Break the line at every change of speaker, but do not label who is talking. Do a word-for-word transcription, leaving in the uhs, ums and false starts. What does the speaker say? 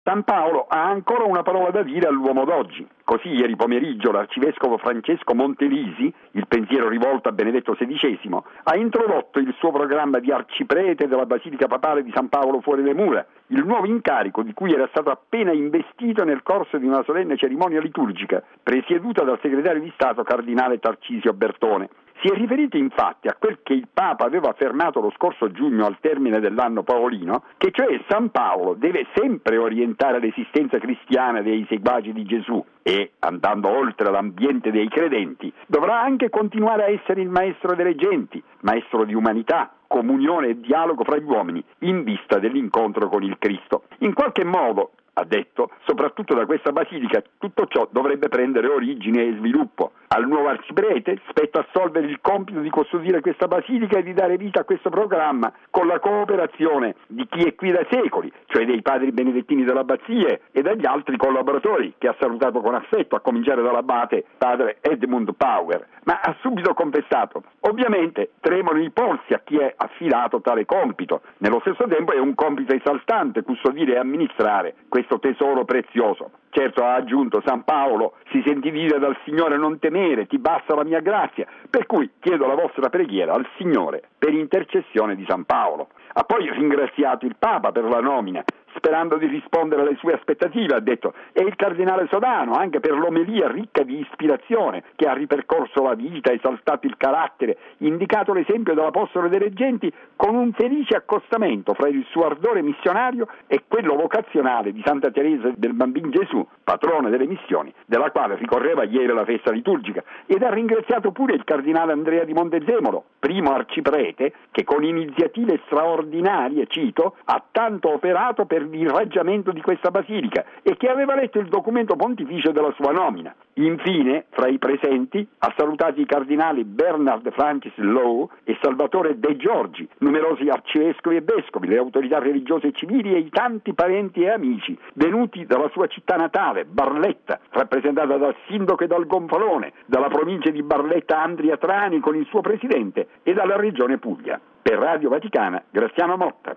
San Paolo ha ancora una parola da dire all'uomo d'oggi. Così ieri pomeriggio l'arcivescovo Francesco Montelisi, il pensiero rivolto a Benedetto sedicesimo, ha introdotto il suo programma di arciprete della Basilica Papale di San Paolo fuori le mura, il nuovo incarico di cui era stato appena investito nel corso di una solenne cerimonia liturgica, presieduta dal segretario di Stato cardinale Tarcisio Bertone. Si è riferito infatti a quel che il Papa aveva affermato lo scorso giugno al termine dell'anno paolino, che cioè San Paolo deve sempre orientare l'esistenza cristiana dei seguaci di Gesù e, andando oltre l'ambiente dei credenti, dovrà anche continuare a essere il maestro delle genti, maestro di umanità, comunione e dialogo fra gli uomini, in vista dell'incontro con il Cristo. In qualche modo, ha detto, soprattutto da questa basilica tutto ciò dovrebbe prendere origine e sviluppo. Al nuovo arciprete spetta assolvere il compito di custodire questa basilica e di dare vita a questo programma con la cooperazione di chi è qui da secoli, cioè dei padri benedettini dell'abbazia e dagli altri collaboratori che ha salutato con affetto, a cominciare dall'abate padre Edmund Power, ma ha subito confessato: ovviamente tremano i polsi a chi è affidato tale compito. Nello stesso tempo è un compito esaltante custodire e amministrare questo tesoro prezioso. Certo, ha aggiunto San Paolo, si sentì dire dal Signore: non temere, ti basta la mia grazia, per cui chiedo la vostra preghiera al Signore per intercessione di San Paolo. Ha poi ringraziato il Papa per la nomina, sperando di rispondere alle sue aspettative, ha detto, e il cardinale Sodano anche per l'omelia ricca di ispirazione che ha ripercorso la vita, esaltato il carattere, indicato l'esempio dell'apostolo delle genti con un felice accostamento fra il suo ardore missionario e quello vocazionale di Santa Teresa del Bambin Gesù, patrona delle missioni, della quale ricorreva ieri la festa liturgica, ed ha ringraziato pure il cardinale Andrea di Montezemolo, primo arciprete, che con iniziative straordinarie, cito, ha tanto operato per l'irraggiamento di questa basilica e che aveva letto il documento pontificio della sua nomina. Infine, fra i presenti, ha salutato i cardinali Bernard Francis Law e Salvatore De Giorgi, numerosi arcivescovi e vescovi, le autorità religiose e civili e i tanti parenti e amici venuti dalla sua città natale, Barletta, rappresentata dal sindaco e dal gonfalone, dalla provincia di Barletta Andria Trani con il suo presidente e dalla regione Puglia. Per Radio Vaticana, Graziano Motta.